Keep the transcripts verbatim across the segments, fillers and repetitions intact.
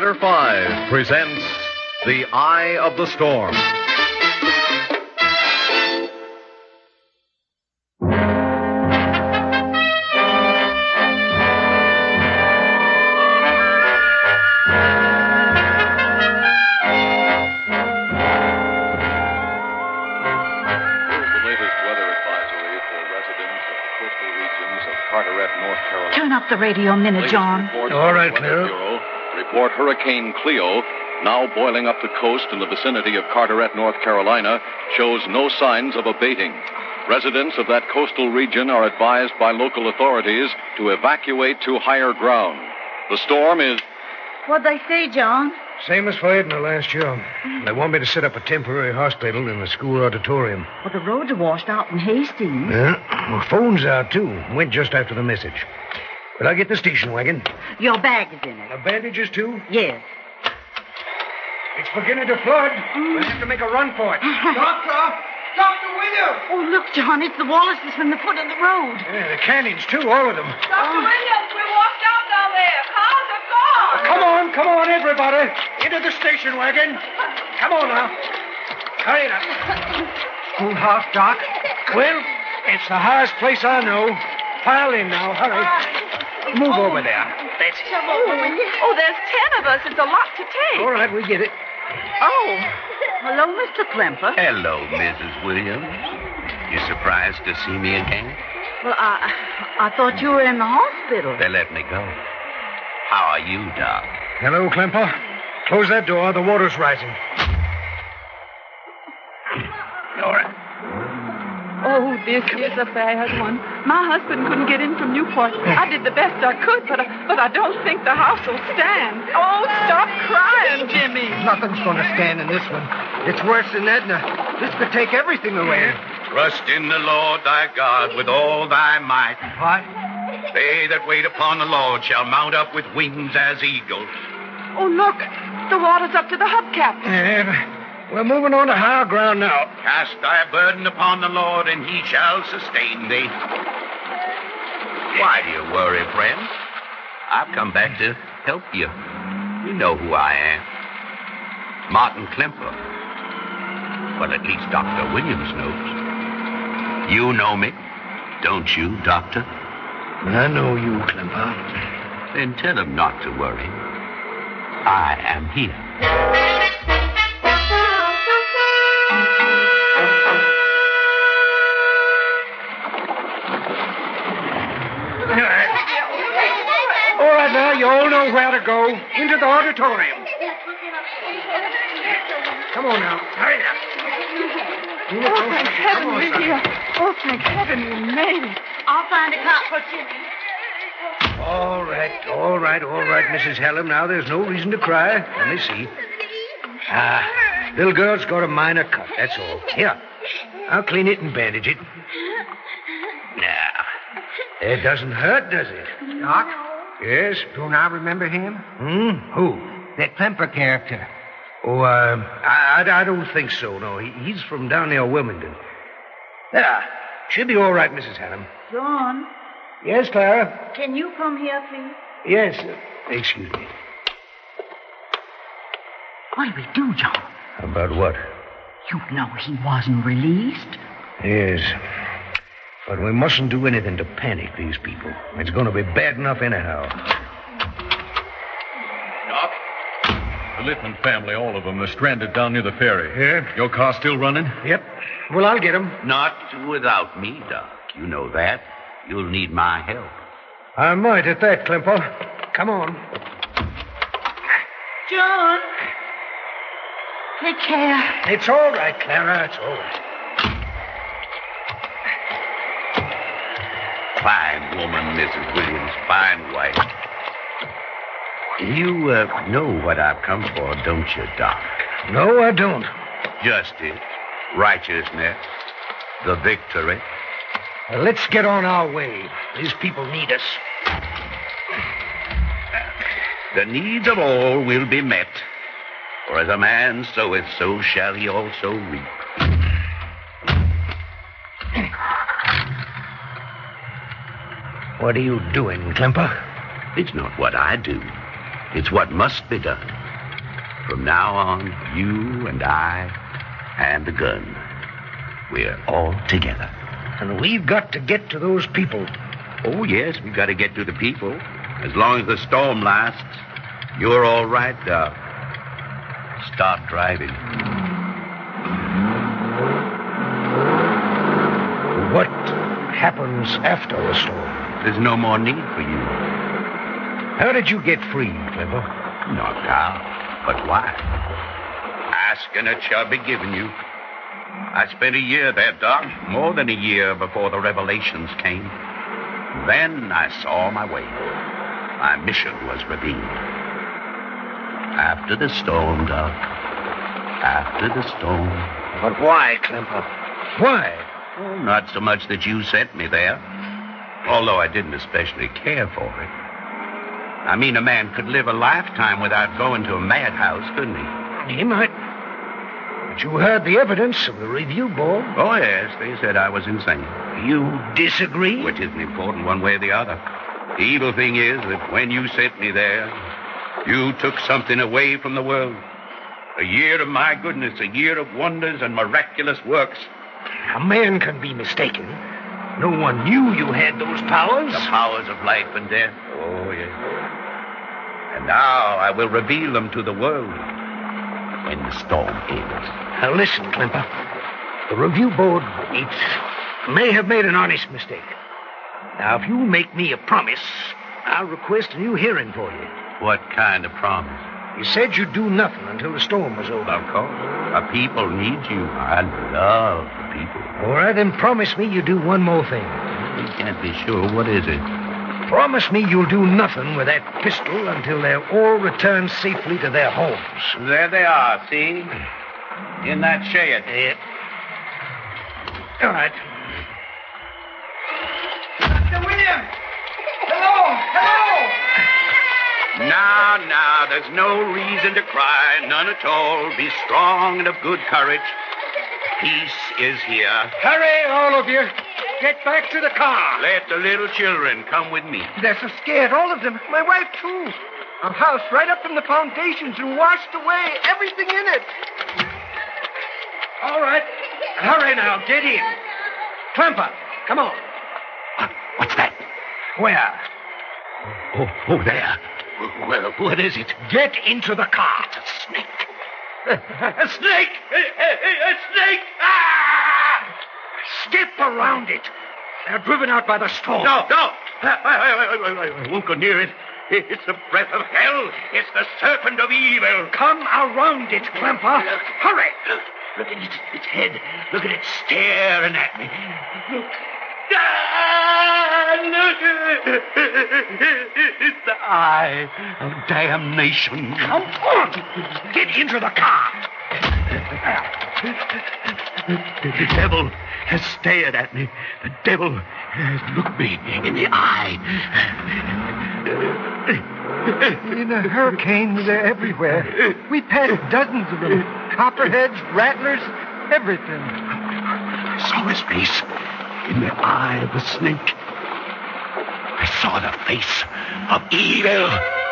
Matter five presents The Eye of the Storm. Turn up the radio a minute, John. All right, Clara. Bureau report Hurricane Cleo, now boiling up the coast in the vicinity of Carteret, North Carolina, shows no signs of abating. Residents of that coastal region are advised by local authorities to evacuate to higher ground. The storm is... What'd they say, John? Same as for Edna last year. They want me to set up a temporary hospital in the school auditorium. Well, the roads are washed out in Hastings. Yeah, well, phone's out, too. Went just after the message. Will I get the station wagon? Your bag is in it. The bandages, too? Yes. It's beginning to flood. Mm. We'll have to make a run for it. Doctor! Doctor Williams! Oh, look, John, it's the Wallaces from the foot of the road. Yeah, the cannons, too, all of them. Doctor Oh. Williams, we're washed out down there. Cars are gone. Oh, come on, come on, everybody. Into the station wagon. Come on now. Hurry it up. Schoolhouse, Doc. Well, it's the highest place I know. Pile in now, hurry. Move oh. over there. That's it. Oh, there's ten of us. It's a lot to take. All right, we get it. Oh, hello, Mister Klemper. Hello, Missus Williams. You surprised to see me again? Well, I I thought you were in the hospital. They let me go. How are you, Doc? Hello, Klemper. Close that door. The water's rising. All right. Oh, this is a bad one. My husband couldn't get in from Newport. I did the best I could, but I, but I don't think the house will stand. Oh, stop crying, Jimmy. Nothing's going to stand in this one. It's worse than Edna. This could take everything away. Trust in the Lord thy God with all thy might. What? They that wait upon the Lord shall mount up with wings as eagles. Oh, look. The water's up to the hubcaps. Yeah, we're moving on to higher ground now. Cast thy burden upon the Lord, and he shall sustain thee. Why do you worry, friend? I've come back to help you. You know who I am. Martin Klemper. Well, at least Doctor Williams knows. You know me, don't you, Doctor? I know you, Klemper. Then tell him not to worry. I am here. All right, now, you all know where to go. Into the auditorium. Come on now. Hurry now. Oh, thank heaven we're here. Oh, thank heaven you made it. I'll find a cot for Jimmy. All right, all right, all right, Missus Hallam. Now, there's no reason to cry. Let me see. Ah, little girl's got a minor cut, that's all. Here, I'll clean it and bandage it. Now, it doesn't hurt, does it? Doc? Yes? Don't I remember him? Hmm? Who? That Klemper character. Oh, uh, I, I, I don't think so, no. He, he's from down near Wilmington. There. She'll be all right, Missus Hallam. John, Yes, Clara? can you come here, please? Yes. Uh, excuse me. What do we do, John? About what? You know he wasn't released. Yes. But we mustn't do anything to panic these people. It's going to be bad enough anyhow. Doc? The Lippman family, all of them, are stranded down near the ferry. Yeah? Your car still running? Yep. Well, I'll get them. Not without me, Doc. You know that. You'll need my help. I might at that, Klemper. Come on. John, take care. It's all right, Clara. It's all right. Fine woman, Missus Williams. Fine wife. You uh, know what I've come for, don't you, Doc? No, I don't. Justice, righteousness, the victory. Well, let's get on our way. These people need us. The needs of all will be met. For as a man soweth, so shall he also reap. What are you doing, Klemper? It's not what I do. It's what must be done. From now on, you and I and the gun, we're all together. And we've got to get to those people. Oh, yes, we've got to get to the people. As long as the storm lasts, you're all right, Doc. Start driving. What happens after the storm? There's no more need for you. How did you get free, Clemper? Knocked out. But why? Ask and it shall be given you. I spent a year there, Doc. More than a year before the revelations came. Then I saw my way. My mission was revealed. After the storm, Doc. After the storm. But why, Clemper? Why? Oh, not so much that you sent me there. Although I didn't especially care for it. I mean, a man could live a lifetime without going to a madhouse, couldn't he? He might. But you heard the evidence of the review board. Oh, yes. They said I was insane. You disagree? Which isn't important one way or the other. The evil thing is that when you sent me there, you took something away from the world. A year of my goodness, a year of wonders and miraculous works. A man can be mistaken. No one knew you had those powers. The powers of life and death. Oh, yes. And now I will reveal them to the world when the storm ends. Now listen, Clemper. The review board, it may have made an honest mistake. Now, if you make me a promise, I'll request a new hearing for you. What kind of promise? You said you'd do nothing until the storm was over. Of course. The people need you. I love the people. All right, then promise me you'll do one more thing. We can't be sure. What is it? Promise me you'll do nothing with that pistol until they're all returned safely to their homes. There they are, see? In that shed. Yeah. All right. Doctor Williams! Hello! Hello! Now, now, there's no reason to cry, none at all. Be strong and of good courage. Peace is here. Hurry, all of you. Get back to the car. Let the little children come with me. They're so scared, all of them. My wife, too. Our house right up from the foundations and washed away, everything in it. All right. Hurry now, get in. Clemper, come on. What, what's that? Where? Oh, oh, there. Well, what is it? Get into the car. It's a snake. A snake! A, a, a snake! Ah! Skip around it. They're driven out by the storm. No, no. I, I, I, I, I won't go near it. It's the breath of hell. It's the serpent of evil. Come around it, Clemper. Hurry. Look at its, its head. Look at it staring at me. Ah, look. It's the eye of damnation. Come on. Get into the car. The devil has stared at me. The devil has looked me in the eye. In a hurricane, they're everywhere. We passed dozens of them. Copperheads, rattlers, everything. I saw his face in the eye of the snake. I saw the face of evil.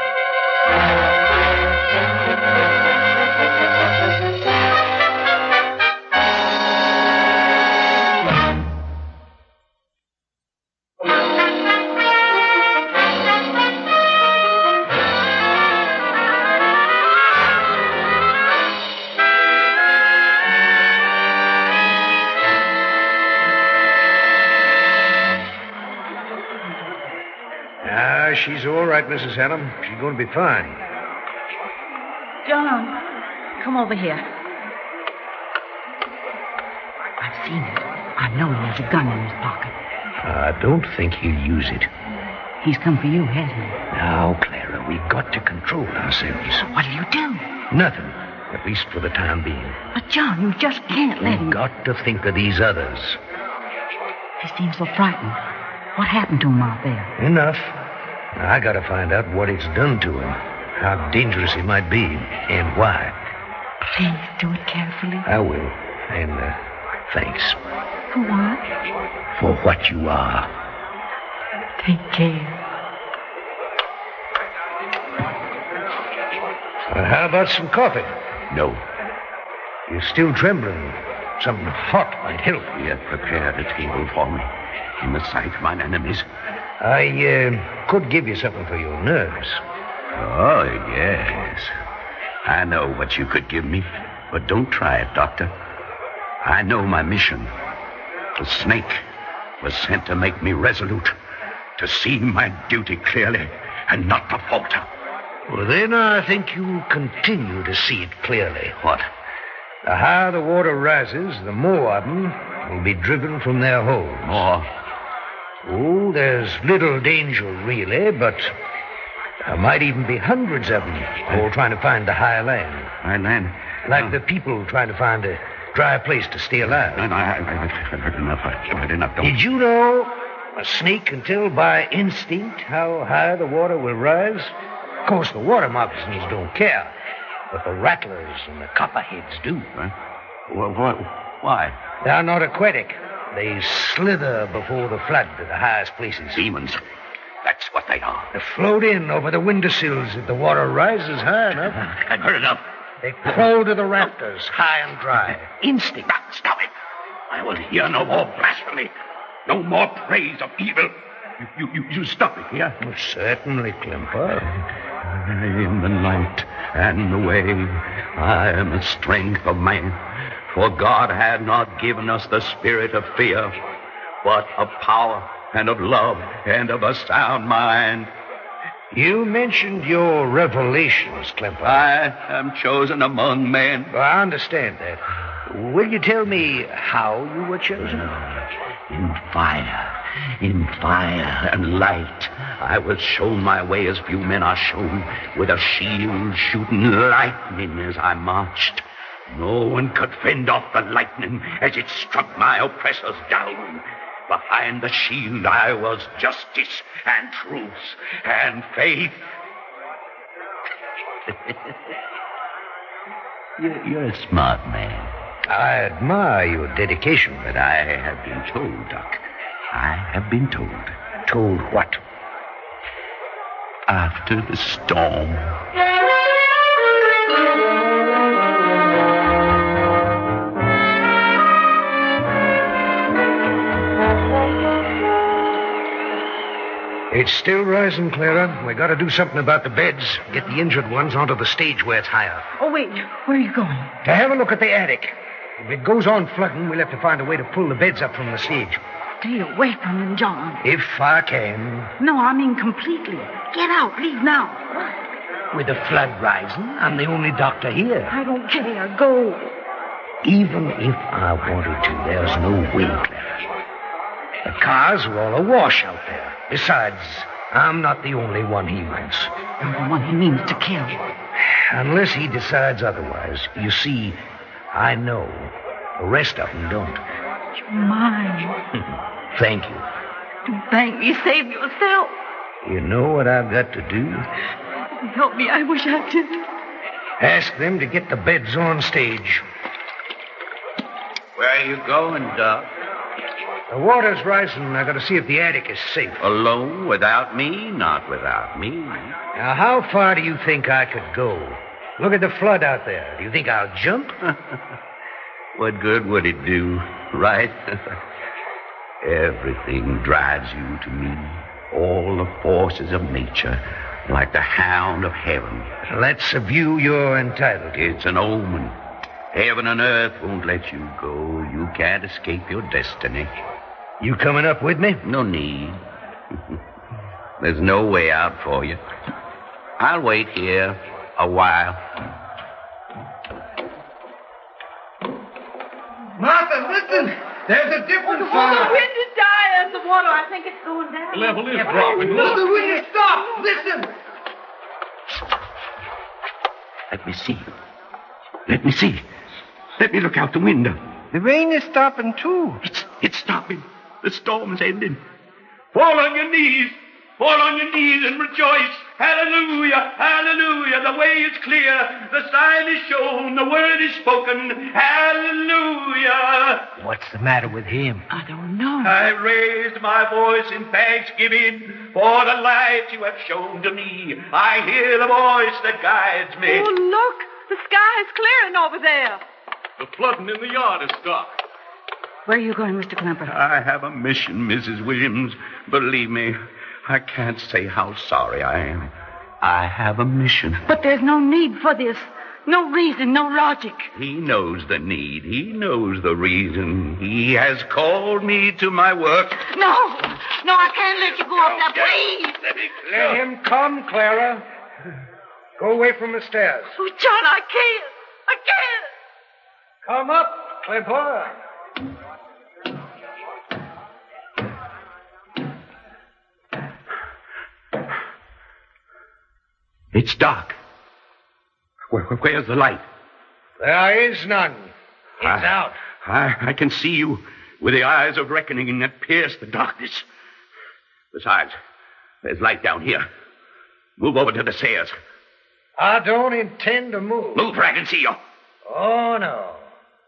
She's all right, Missus Hannum. She's going to be fine. John, come over here. I've seen it. I know he has a gun in his pocket. I don't think he'll use it. He's come for you, hasn't he? Now, Clara, we've got to control ourselves. What'll you do? Nothing, at least for the time being. But, John, you just can't let him... We've got to think of these others. He seems so frightened. What happened to him out there? Enough. I got to find out what it's done to him, how dangerous he might be, and why. Please do it carefully. I will. And uh, thanks. For what? For what you are. Take care. Uh, how about some coffee? No. You're still trembling. Something hot might help. He had prepared a table for me in the sight of mine enemies. I uh, could give you something for your nerves. Oh, yes. I know what you could give me, but don't try it, Doctor. I know my mission. The snake was sent to make me resolute, to see my duty clearly and not to falter. Well, then I think you'll continue to see it clearly. What? The higher the water rises, the more of them will be driven from their holes. More? Oh, there's little danger, really, but there might even be hundreds of them all trying to find the higher land. High land? Like Oh. the people trying to find a dry place to stay alive. No, no, I, I, I've heard enough. I've heard enough. Don't. Did you know a snake can tell by instinct how high the water will rise? Of course, the water moccasins don't care, but the rattlers and the copperheads do. Huh? Well, why? why? They're not aquatic. They slither before the flood to the highest places. Demons. That's what they are. They float in over the windowsills if the water rises high enough. I've heard enough. They crawl to the rafters, high and dry. Instinct. Stop, stop it. I will hear no more blasphemy. No more praise of evil. You, you, you stop it here. Well, certainly, Klimper. I am the light and the way. I am the strength of man. For God had not given us the spirit of fear, but of power and of love and of a sound mind. You mentioned your revelations, Klimper. I am chosen among men. Well, I understand that. Will you tell me how you were chosen? In fire, in fire and light, I was shown my way as few men are shown, with a shield shooting lightning as I marched. No one could fend off the lightning as it struck my oppressors down. Behind the shield I was justice and truth and faith. you're, you're a smart man. I admire your dedication, But I have been told, Doc. I have been told. told what? After the storm. It's still rising, Clara. We got to do something about the beds. Get the injured ones onto the stage where it's higher. Oh, wait. Where are you going? To have a look at the attic. If it goes on flooding, we'll have to find a way to pull the beds up from the stage. Stay away from them, John. If I can. No, I mean completely. Get out. Leave now. With the flood rising, I'm the only doctor here. I don't care. Go. Even if I wanted to, there's no way, Clara. The cars are all awash out there. Besides, I'm not the only one he wants. You're the one he means to kill. Unless he decides otherwise. You see, I know. The rest of them don't. You're mine. Thank you. Don't thank me. Save yourself. You know what I've got to do? Help me. I wish I did. Ask them to get the beds on stage. Where are you going, Doc? The water's rising. I got to see if the attic is safe. Alone, without me? Not without me. Now, how far do you think I could go? Look at the flood out there. Do you think I'll jump? What good would it do, right? Everything drives you to me. All the forces of nature, like the hound of heaven. That's a view you're entitled to. It's an omen. Heaven and earth won't let you go. You can't escape your destiny. You coming up with me? No need. There's no way out for you. I'll wait here a while. Martha, listen. There's a different The sound. wind is dying. The water, I think it's going down. The level is dropping. Look, the wind has stopped. Listen. Let me see. Let me see. Let me look out the window. The rain is stopping, too. It's, it's stopping. The storm's ending. Fall on your knees. Fall on your knees and rejoice. Hallelujah, hallelujah. The way is clear. The sign is shown. The word is spoken. Hallelujah. What's the matter with him? I don't know. I raised my voice in thanksgiving for the light you have shown to me. I hear the voice that guides me. Oh, look. The sky is clearing over there. The flooding in the yard is stopped. Where are you going, Mister Klemper? I have a mission, Missus Williams. Believe me, I can't say how sorry I am. I have a mission. But there's no need for this. No reason, no logic. He knows the need. He knows the reason. He has called me to my work. No, no, I can't let you go up there, please. Let me Let him come, Clara. Go away from the stairs. Oh, John, I can't. I can't. Come up, Klemper. It's dark. Where, where's the light? There is none. It's I, out. I, I can see you with the eyes of reckoning that pierce the darkness. Besides, there's light down here. Move over to the stairs. I don't intend to move. Move where I can see you. Oh, no.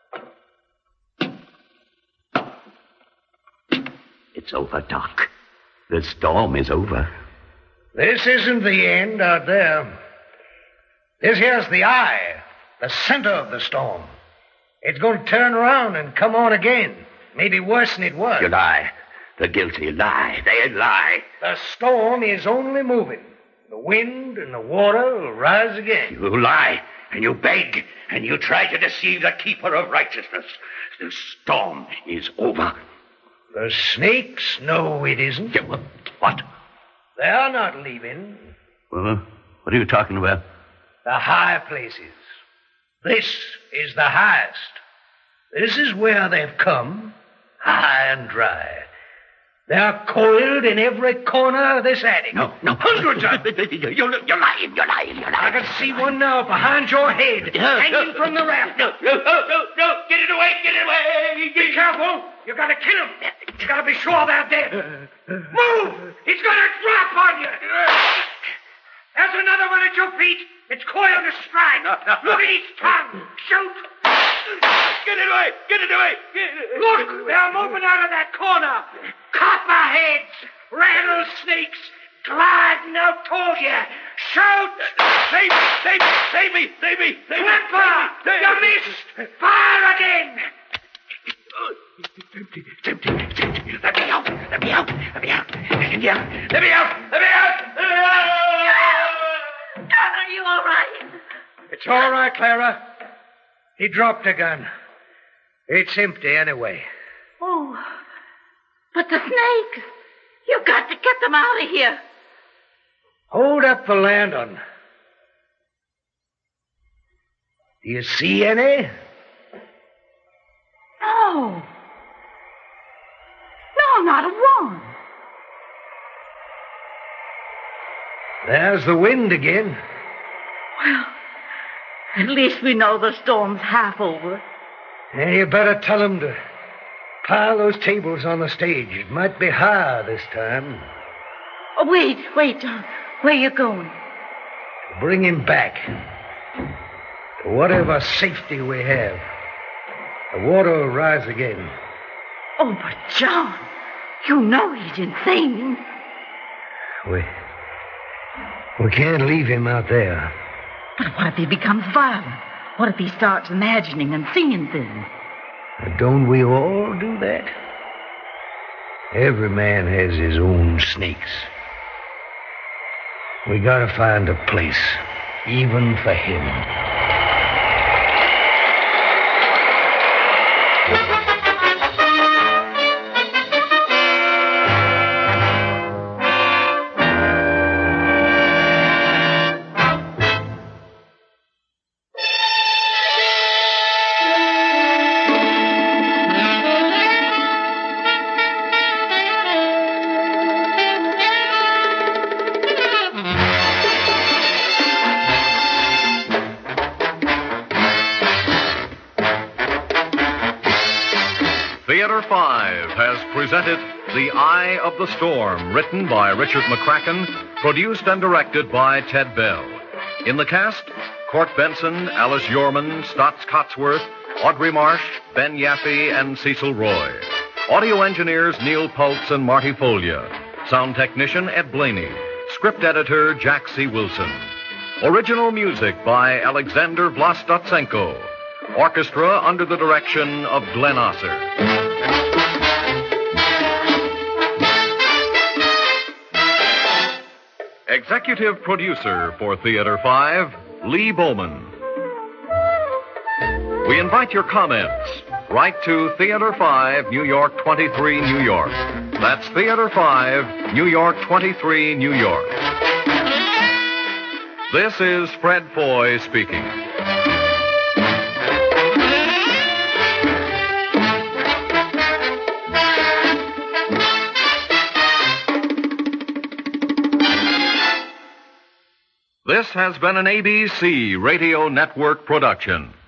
It's over, Doc. The storm is over. This isn't the end out there. This here's the eye, the center of the storm. It's going to turn around and come on again. Maybe worse than it was. You lie. The guilty lie. They lie. The storm is only moving. The wind and the water will rise again. You lie, and you beg, and you try to deceive the keeper of righteousness. The storm is over. The snakes know it isn't. Yeah, well, what? They're not leaving. Well, what are you talking about? The high places. This is the highest. This is where they've come, high and dry. They're coiled in every corner of this attic. No, no. Hundreds of them. You're, you're lying, you're lying, you're lying. I can see one now behind your head, hanging from the raft. No, no, no, no, no. Get it away, get it away. Be careful. You gotta kill them. You gotta be sure they're dead. Move! He's gonna drop on you. There's another one at your feet. It's coiled to strike. No, no, Look no. at his tongue. Shoot. Get it away, get it away. Get it Look, they're moving out of that corner. Copperheads, rattlesnakes, gliding out toward you. Shout! Save me, save me, save me, save me, save me. Klemper, Save you me. missed. Fire again. It's empty, it's empty. Let me out, let me out, let me out. Let me out, let me out, let me out, let me out. Are you all right? It's all right, Clara. He dropped the gun. It's empty anyway. Oh, but the snakes. You've got to get them out of here. Hold up the lantern. Do you see any? No. No, not a one. There's the wind again. Well, at least we know the storm's half over. And you better tell them to pile those tables on the stage. It might be higher this time. Oh, wait, wait, John. Where you going? Bring him back. To whatever safety we have. The water will rise again. Oh, but John, you know he's insane. We... We can't leave him out there. But what if he becomes violent? What if he starts imagining and seeing things? Don't we all do that? Every man has his own snakes. We gotta find a place, even for him. Theater Five has presented The Eye of the Storm, written by Richard McCracken Produced and directed by Ted Bell. In the cast, Court Benson, Alice Yorman, Stotts Cotsworth, Audrey Marsh, Ben Yaffe, and Cecil Roy. Audio engineers Neil Pultz and Marty Folia. Sound technician Ed Blaney. Script editor Jack C. Wilson. Original music by Alexander Vlastotsenko. Orchestra under the direction of Glenn Osser. Executive producer for Theater five, Lee Bowman. We invite your comments. Write to Theater five, New York twenty-three, New York. That's Theater five, New York twenty-three, New York. This is Fred Foy speaking. This has been an A B C Radio Network production.